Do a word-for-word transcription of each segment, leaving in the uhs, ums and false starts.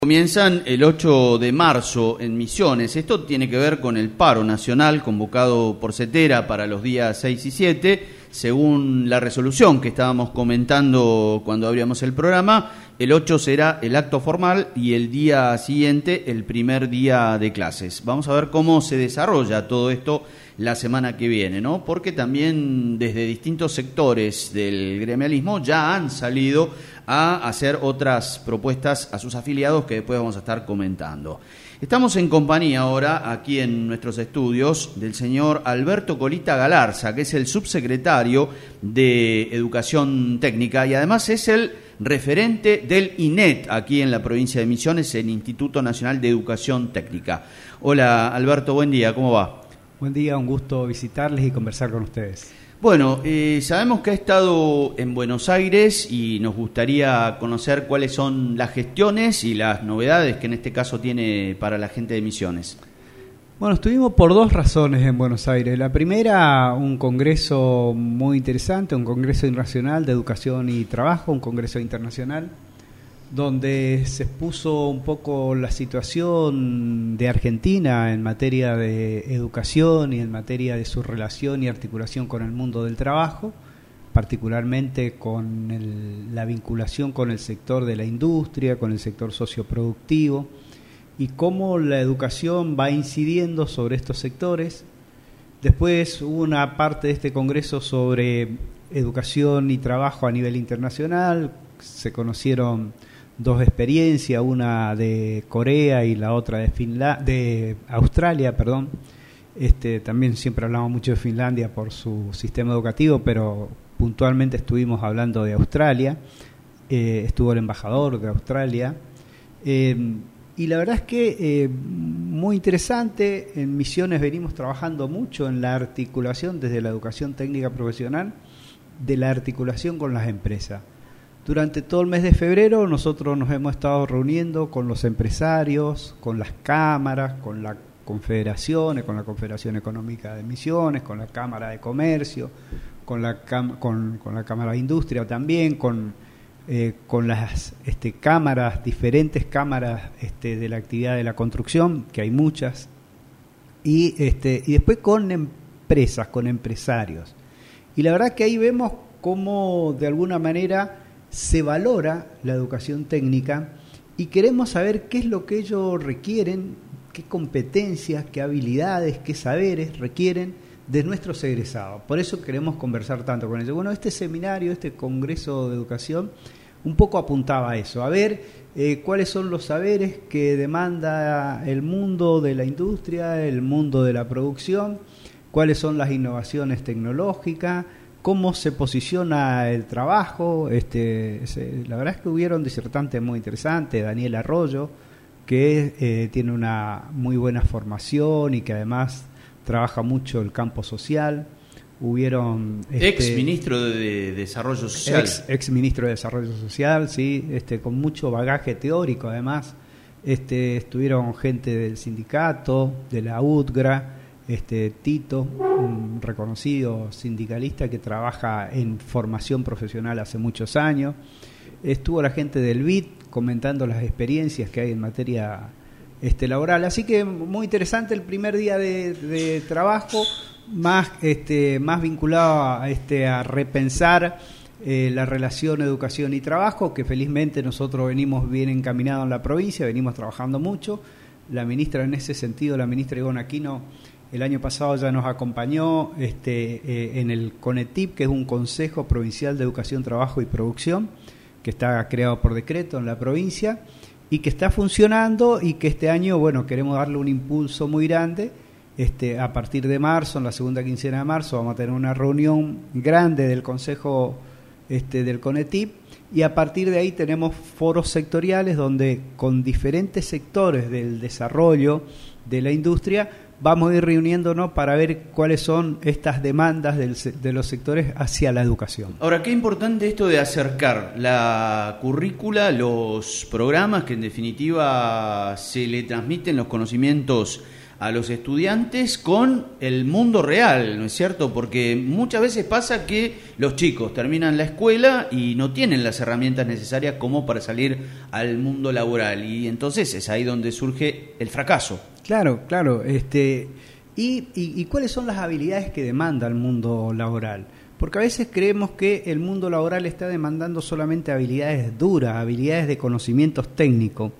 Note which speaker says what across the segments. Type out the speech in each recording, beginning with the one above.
Speaker 1: Comienzan el ocho de marzo en Misiones. Esto tiene que ver con el paro nacional convocado por CETERA para los días seis y siete. Según la resolución que estábamos comentando cuando abríamos el programa, el ocho será el acto formal y el día siguiente el primer día de clases. Vamos a ver cómo se desarrolla todo esto la semana que viene, ¿no? Porque también desde distintos sectores del gremialismo ya han salido a hacer otras propuestas a sus afiliados que después vamos a estar comentando. Estamos en compañía ahora, aquí en nuestros estudios, del señor Alberto Colita Galarza, que es el subsecretario de Educación Técnica y además es el referente del I N E T aquí en la provincia de Misiones, el Instituto Nacional de Educación Técnica. Hola Alberto, buen día, ¿cómo va?
Speaker 2: Buen día, un gusto visitarles y conversar con ustedes.
Speaker 1: Bueno, eh, sabemos que ha estado en Buenos Aires y nos gustaría conocer cuáles son las gestiones y las novedades que en este caso tiene para la gente de Misiones.
Speaker 2: Bueno, estuvimos por dos razones en Buenos Aires. La primera, un congreso muy interesante, un congreso internacional de educación y trabajo, un congreso internacional, donde se expuso un poco la situación de Argentina en materia de educación y en materia de su relación y articulación con el mundo del trabajo, particularmente con el, la vinculación con el sector de la industria, con el sector socioproductivo, y cómo la educación va incidiendo sobre estos sectores. Después hubo una parte de este congreso sobre educación y trabajo a nivel internacional. Se conocieron dos experiencias, una de Corea y la otra de Finla- de Australia, perdón. Este, también siempre hablamos mucho de Finlandia por su sistema educativo, pero puntualmente estuvimos hablando de Australia. Eh, estuvo el embajador de Australia. Eh, y la verdad es que eh, muy interesante. En Misiones venimos trabajando mucho en la articulación desde la educación técnica profesional, de la articulación con las empresas. Durante todo el mes de febrero nosotros nos hemos estado reuniendo con los empresarios, con las cámaras, con las confederaciones, con la Confederación Económica de Misiones, con la Cámara de Comercio, con la, cam- con, con la Cámara de Industria también, con, eh, con las este, cámaras, diferentes cámaras este, de la actividad de la construcción, que hay muchas, y, este, y después con empresas, con empresarios. Y la verdad que ahí vemos cómo de alguna manera se valora la educación técnica y queremos saber qué es lo que ellos requieren, qué competencias, qué habilidades, qué saberes requieren de nuestros egresados. Por eso queremos conversar tanto con ellos. Bueno, este seminario, este congreso de educación, un poco apuntaba a eso, a ver eh, cuáles son los saberes que demanda el mundo de la industria, el mundo de la producción, cuáles son las innovaciones tecnológicas, cómo se posiciona el trabajo. Este, se, la verdad es que hubieron disertantes muy interesantes, Daniel Arroyo, que eh, tiene una muy buena formación y que además trabaja mucho el campo social. Hubieron este,
Speaker 1: ex ministro de, de Desarrollo Social.
Speaker 2: Ex, ex ministro de Desarrollo Social, sí, este, con mucho bagaje teórico además. Este, estuvieron gente del sindicato, de la U T G R A, Este, Tito, un reconocido sindicalista que trabaja en formación profesional hace muchos años. Estuvo la gente del B I T comentando las experiencias que hay en materia este, laboral. Así que muy interesante el primer día de, de trabajo, más, este, más vinculado a, este, a repensar eh, la relación educación y trabajo, que felizmente nosotros venimos bien encaminados en la provincia, venimos trabajando mucho. La ministra en ese sentido, la ministra Ivonne Aquino, el año pasado ya nos acompañó este, eh, en el CONETIP, que es un Consejo Provincial de Educación, Trabajo y Producción, que está creado por decreto en la provincia y que está funcionando y que este año, bueno, queremos darle un impulso muy grande. Este, a partir de marzo, en la segunda quincena de marzo, vamos a tener una reunión grande del Consejo este, del CONETIP y a partir de ahí tenemos foros sectoriales donde con diferentes sectores del desarrollo de la industria vamos a ir reuniéndonos para ver cuáles son estas demandas del, de los sectores hacia la educación.
Speaker 1: Ahora, qué importante esto de acercar la currícula, los programas que en definitiva se le transmiten los conocimientos a los estudiantes con el mundo real, ¿no es cierto? Porque muchas veces pasa que los chicos terminan la escuela y no tienen las herramientas necesarias como para salir al mundo laboral, y entonces es ahí donde surge el fracaso.
Speaker 2: Claro, claro. Este, y, y, ¿Y cuáles son las habilidades que demanda el mundo laboral? Porque a veces creemos que el mundo laboral está demandando solamente habilidades duras, habilidades de conocimientos técnicos.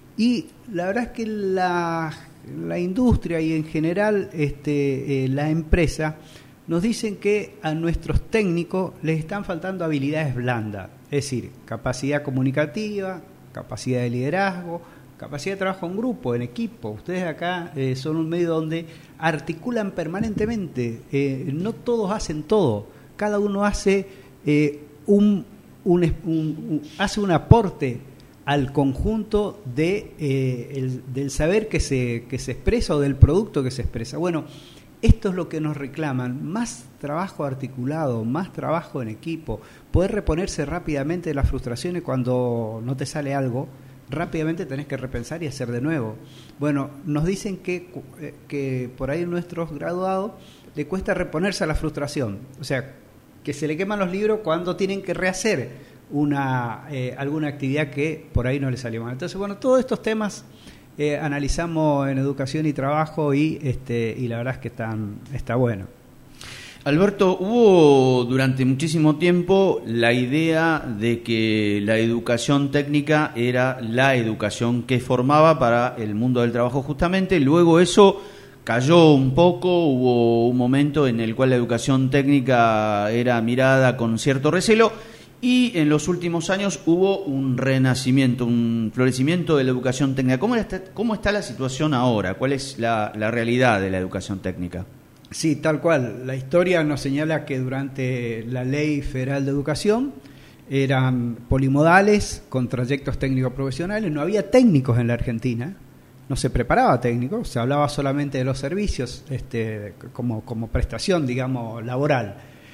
Speaker 2: Y la verdad es que la, la industria y en general este, eh, la empresa nos dicen que a nuestros técnicos les están faltando habilidades blandas, es decir, capacidad comunicativa, capacidad de liderazgo, capacidad de trabajo en grupo, en equipo. Ustedes acá eh, son un medio donde articulan permanentemente, eh, no todos hacen todo. Cada uno hace eh, un, un, un, un hace un aporte al conjunto de eh, el, del saber que se que se expresa o del producto que se expresa. Bueno, esto es lo que nos reclaman: más trabajo articulado, más trabajo en equipo, poder reponerse rápidamente de las frustraciones cuando no te sale algo. Rápidamente tenés que repensar y hacer de nuevo. Bueno, nos dicen que que por ahí nuestros graduados le cuesta reponerse a la frustración, o sea, que se le queman los libros cuando tienen que rehacer una eh, alguna actividad que por ahí no le salió mal. Entonces, bueno, todos estos temas eh, analizamos en Educación y Trabajo y este y la verdad es que están está bueno.
Speaker 1: Alberto, hubo durante muchísimo tiempo la idea de que la educación técnica era la educación que formaba para el mundo del trabajo justamente. Luego eso cayó un poco, hubo un momento en el cual la educación técnica era mirada con cierto recelo, y en los últimos años hubo un renacimiento, un florecimiento de la educación técnica. ¿Cómo está, cómo está la situación ahora? ¿Cuál es la, la realidad de la educación técnica?
Speaker 2: Sí, tal cual. La historia nos señala que durante la Ley Federal de Educación eran polimodales con trayectos técnicos profesionales, no había técnicos en la Argentina. No se preparaba técnico, se hablaba solamente de los servicios este, como, como prestación, digamos, laboral.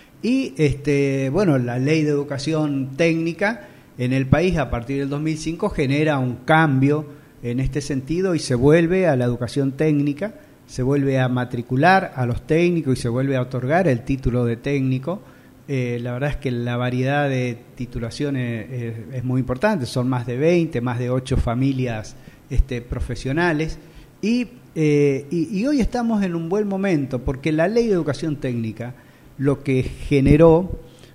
Speaker 2: Y, este, bueno, la Ley de Educación Técnica en el país a partir del dos mil cinco genera un cambio en este sentido y se vuelve a la educación técnica, se vuelve a matricular a los técnicos y se vuelve a otorgar el título de técnico. Eh, la verdad es que la variedad de titulaciones es, es muy importante, son más de veinte, más de ocho familias Este, profesionales y, eh, y, y hoy estamos en un buen momento porque la Ley de Educación Técnica lo que generó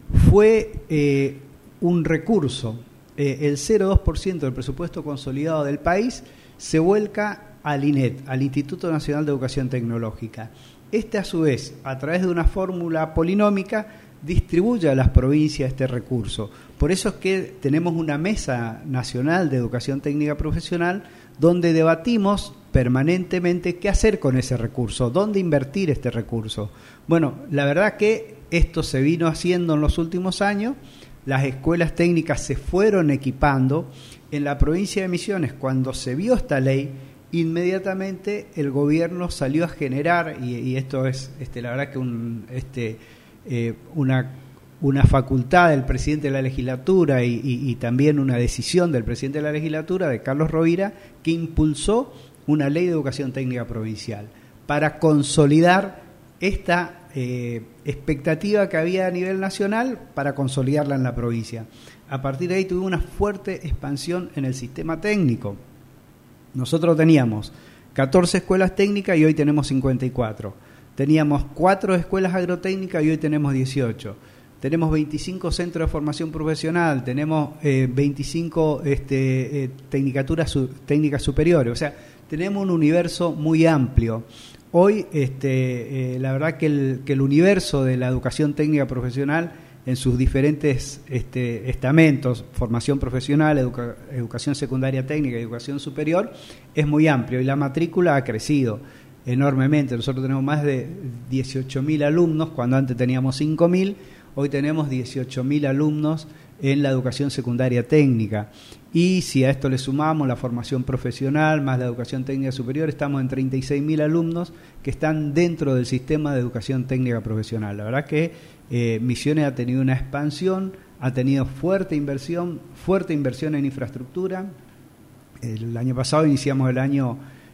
Speaker 2: fue eh, un recurso, eh, el cero coma dos por ciento del presupuesto consolidado del país se vuelca al I N E T, al Instituto Nacional de Educación Tecnológica. Este a su vez, a través de una fórmula polinómica, distribuye a las provincias este recurso. Por eso es que tenemos una mesa nacional de educación técnica profesional donde debatimos permanentemente qué hacer con ese recurso, dónde invertir este recurso. Bueno, la verdad que esto se vino haciendo en los últimos años, las escuelas técnicas se fueron equipando. En la provincia de Misiones, cuando se vio esta ley, inmediatamente el gobierno salió a generar, y, y esto es este, la verdad que un... este Eh, una, una facultad del presidente de la legislatura y, y, y también una decisión del presidente de la legislatura, de Carlos Rovira, que impulsó una ley de educación técnica provincial para consolidar esta eh, expectativa que había a nivel nacional, para consolidarla en la provincia. A partir de ahí tuvimos una fuerte expansión en el sistema técnico. Nosotros teníamos catorce escuelas técnicas y hoy tenemos cincuenta y cuatro. Teníamos cuatro escuelas agrotécnicas y hoy tenemos dieciocho. Tenemos veinticinco centros de formación profesional, tenemos eh, veinticinco este, eh, tecnicaturas su, técnicas superiores. O sea, tenemos un universo muy amplio. Hoy, este, eh, la verdad que el, que el universo de la educación técnica profesional en sus diferentes este, estamentos, formación profesional, educa, educación secundaria técnica y educación superior, es muy amplio y la matrícula ha crecido enormemente. Nosotros tenemos más de dieciocho mil alumnos, cuando antes teníamos cinco mil, hoy tenemos dieciocho mil alumnos en la educación secundaria técnica. Y si a esto le sumamos la formación profesional más la educación técnica superior, estamos en treinta y seis mil alumnos que están dentro del sistema de educación técnica profesional. La verdad que eh, Misiones ha tenido una expansión, ha tenido fuerte inversión, fuerte inversión en infraestructura. El año pasado iniciamos el año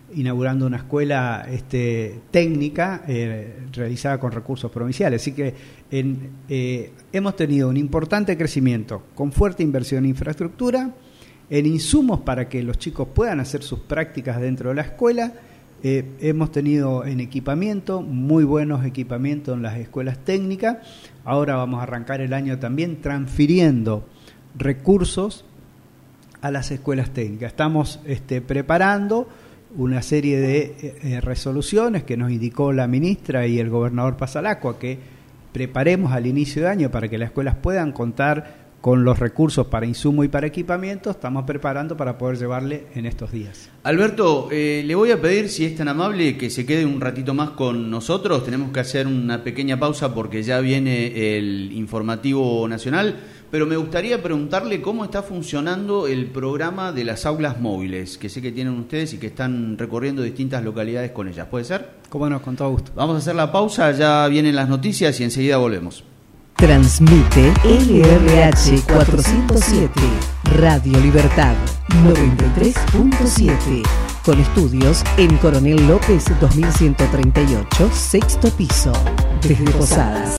Speaker 2: inaugurando una escuela este, técnica eh, realizada con recursos provinciales. Así que en, eh, hemos tenido un importante crecimiento con fuerte inversión en infraestructura, en insumos para que los chicos puedan hacer sus prácticas dentro de la escuela. Eh, hemos tenido en equipamiento, muy buenos equipamientos en las escuelas técnicas. Ahora vamos a arrancar el año también transfiriendo recursos a las escuelas técnicas. Estamos este, preparando una serie de eh, resoluciones que nos indicó la ministra y el gobernador Pasalacqua, que preparemos al inicio de año para que las escuelas puedan contar con los recursos para insumo y para equipamiento. Estamos preparando para poder llevarle en estos días.
Speaker 1: Alberto, eh, le voy a pedir, si es tan amable, que se quede un ratito más con nosotros. Tenemos que hacer una pequeña pausa porque ya viene el informativo nacional, pero me gustaría preguntarle cómo está funcionando el programa de las aulas móviles, que sé que tienen ustedes y que están recorriendo distintas localidades con ellas. ¿Puede ser?
Speaker 2: Cómo no, con todo gusto.
Speaker 1: Vamos a hacer la pausa, ya vienen las noticias y enseguida volvemos.
Speaker 3: Transmite L R H cuatrocientos siete, Radio Libertad noventa y tres punto siete, con estudios en Coronel López dos mil ciento treinta y ocho, sexto piso, desde Posadas.